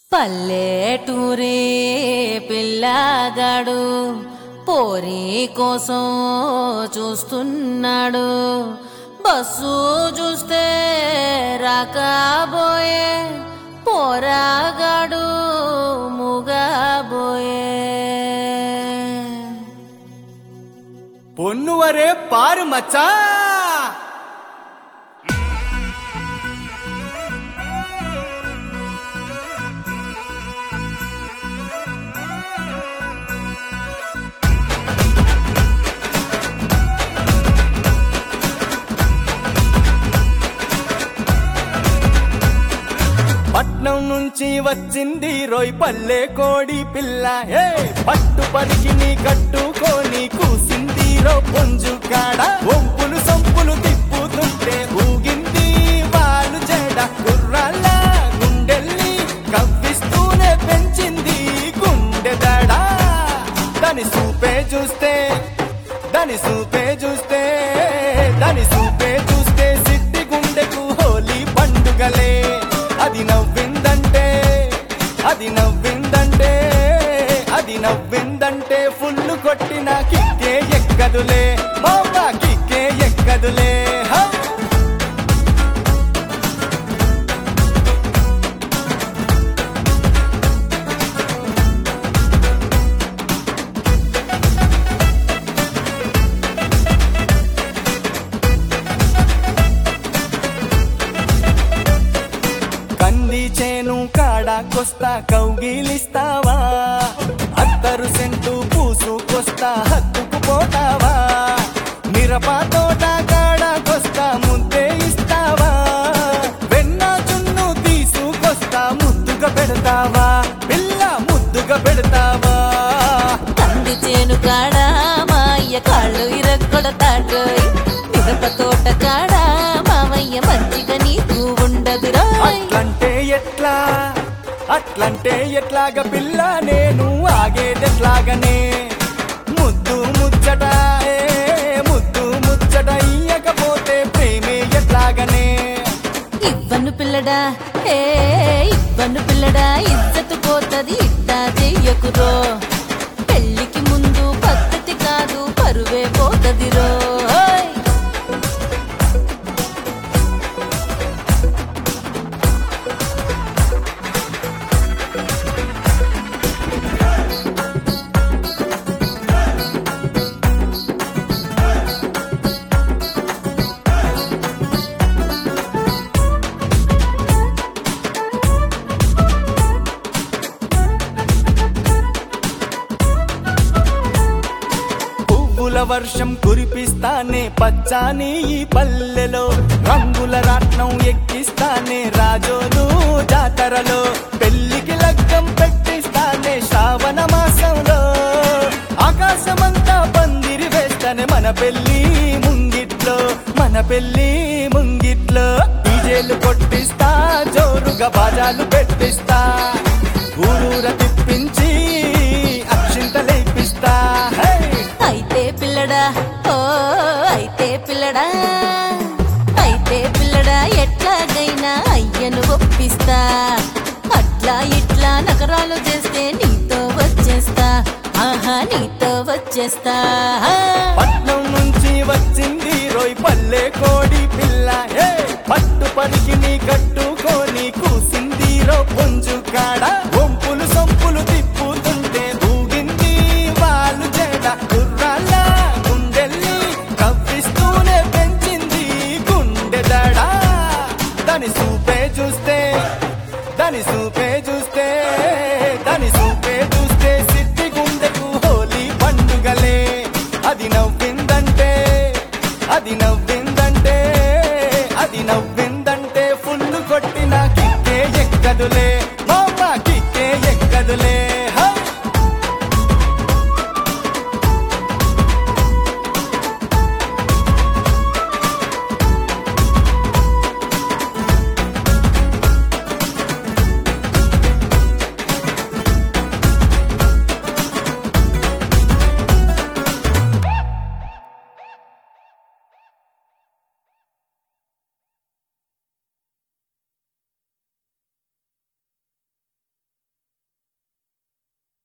పల్లెటూరి పిల్లగాడు పోరి కోసం చూస్తున్నాడు. బస్సు చూస్తే రాకబోయే పోరాగాడు ముగాబోయే. పొన్నువరే పారు మచ్చా పట్నం నుంచి వచ్చింది రోయ్ పల్లె కోడి పిల్ల. పట్టు పరికిని కట్టుకొని కూసింది రో పుంజు కాడ. ఒంపులు సొంపులు తిప్పుతుంటే ఊగింది వాళ్ళు చెడ. గుర్రాల గుండెల్ని కవ్విస్తూనే పెంచింది గుండె దడ. దాని సూపే చూస్తే సిట్టి గుండెకు హోలీ పండుగలే. అది నవ్విందంటే ఫుల్లు కొట్టిన కిక్కే ఎక్కదులే బాబా, కిక్కే ఎక్కదులే. కంది చేను కాడాకొస్తా కౌగిలిస్తావా, అత్తరు సెంటు పూసుకొస్తా హత్తుకుపోతావా. మిరప తోట కాడాకొస్తా ముద్దే ఇస్తావా, వెన్న చున్ను తీసుకొస్తా ముద్దుగా పెడతావా పిల్ల, ముద్దుగా పెడతావా. కంది చేను కాడా మాయ్య కాళ్ళు ఇరగొడతాడు. మిరప తోట కాడా మావయ్య మంచిగా నీకు ఉండదురా. అట్లంటే ఎట్లాగా పిల్ల, నేను ఆగేదెట్లాగనే. ముద్దు ముచ్చట ఇయ్యకపోతే ప్రేమే ఎట్లాగనే. ఇవ్వను పిల్లడా ఇవ్వను పిల్లడా, ఇజ్జతు పోతది ఇట్టా చెయ్యకురో. పెళ్ళికి ముందు పద్ధతి కాదు పరువే పోతదిరో. వర్షం కురిపిస్తానే పచ్చాని ఈ పల్లెలో, రంగుల రాట్నం ఎక్కిస్తానే రాజోలు జాతరలో. పెళ్లికి లగ్గం పెట్టిస్తానే శ్రావణ మాసంలో, ఆకాశమంతా పందిరి వేస్తానే మన పెళ్లి ముంగిట్లో. డీజేలు కొట్టిస్తా జోరుగా బాజాలు పెట్టిస్తా, ఊరూర తిప్పించి అక్షింతలేపిస్తా. అయితే పిల్లడా ఎట్లాగైనా అయ్యను ఒప్పిస్తా. అట్లా ఇట్లా నగరాలు చేస్తే నీతో వచ్చేస్తా. పట్నం నుంచి వచ్చింది రోయ్ పల్లె కోడి పిల్ల. పట్టు పరికిని కట్టుకొని కూసింది రో పుంజు కాడ. ఒంపులు సొంపులు తిప్పుతుంటే ఊగింది వాళ్ళు చెడ. గుర్రాల గుండెల్ని కవ్విస్తూనే పెంచింది గుండె దడ. దాని సూపే చూస్తే సిట్టి గుండెకు హోలీ పండుగలే. అది నవ్విందంటే